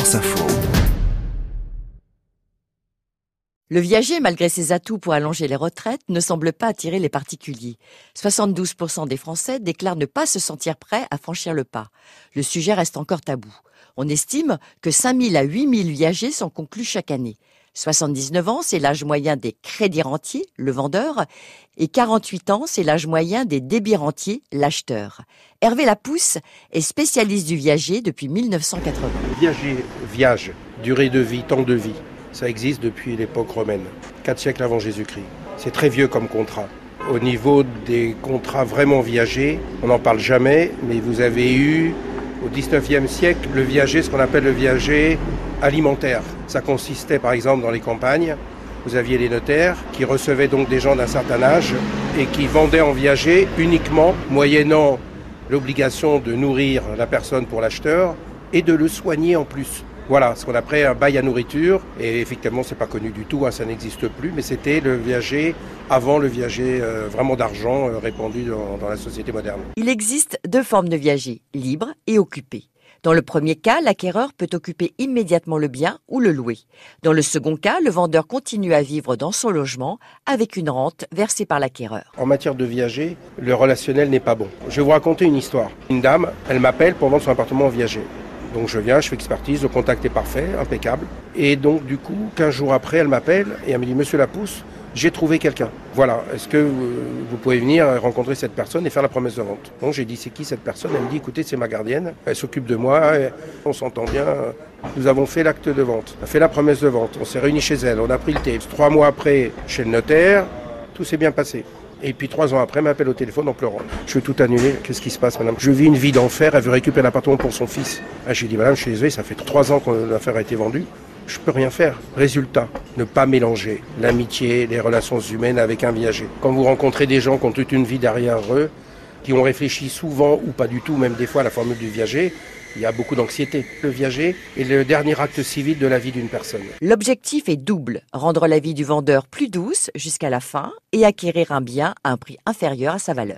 France Info. Le viager, malgré ses atouts pour allonger les retraites, ne semble pas attirer les particuliers. 72% des Français déclarent ne pas se sentir prêts à franchir le pas. Le sujet reste encore tabou. On estime que 5 000 à 8 000 viagers sont conclus chaque année. 79 ans, c'est l'âge moyen des crédits rentiers, le vendeur, et 48 ans, c'est l'âge moyen des débits rentiers, l'acheteur. Hervé Lapousse est spécialiste du viager depuis 1980. Le viager, viage, durée de vie, temps de vie. Ça existe depuis l'époque romaine, 4 siècles avant Jésus-Christ. C'est très vieux comme contrat. Au niveau des contrats vraiment viagers, on n'en parle jamais, mais vous avez eu au 19e siècle le viager, ce qu'on appelle le viager alimentaire. Ça consistait par exemple dans les campagnes, vous aviez les notaires qui recevaient donc des gens d'un certain âge et qui vendaient en viager uniquement moyennant l'obligation de nourrir la personne pour l'acheteur et de le soigner en plus. Voilà, ce qu'on appelait un bail à nourriture. Et effectivement, c'est pas connu du tout, ça n'existe plus. Mais c'était le viager avant le viager vraiment d'argent répandu dans la société moderne. Il existe deux formes de viager, libre et occupé. Dans le premier cas, l'acquéreur peut occuper immédiatement le bien ou le louer. Dans le second cas, le vendeur continue à vivre dans son logement avec une rente versée par l'acquéreur. En matière de viager, le relationnel n'est pas bon. Je vais vous raconter une histoire. Une dame, elle m'appelle pour vendre son appartement en viager. Donc je viens, je fais expertise, le contact est parfait, impeccable. Et donc du coup, 15 jours après, elle m'appelle et elle me dit « Monsieur Lapousse, j'ai trouvé quelqu'un. Voilà, est-ce que vous pouvez venir rencontrer cette personne et faire la promesse de vente ?» Donc j'ai dit « C'est qui cette personne ?» Elle me dit « Écoutez, c'est ma gardienne, elle s'occupe de moi, on s'entend bien. Nous avons fait l'acte de vente, on a fait la promesse de vente, on s'est réunis chez elle, on a pris le thé. 3 mois après, chez le notaire, tout s'est bien passé. Et puis 3 ans après, elle m'appelle au téléphone en pleurant. Je veux tout annuler. Qu'est-ce qui se passe, madame? Je vis une vie d'enfer. Elle veut récupérer l'appartement pour son fils. J'ai dit, madame, je suis désolé, ça fait 3 ans que l'affaire a été vendue. Je peux rien faire. Résultat, ne pas mélanger l'amitié, les relations humaines avec un viager. Quand vous rencontrez des gens qui ont toute une vie derrière eux, qui ont réfléchi souvent ou pas du tout, même des fois à la formule du viager, il y a beaucoup d'anxiété. Le viager est le dernier acte civil de la vie d'une personne. L'objectif est double, rendre la vie du vendeur plus douce jusqu'à la fin et acquérir un bien à un prix inférieur à sa valeur.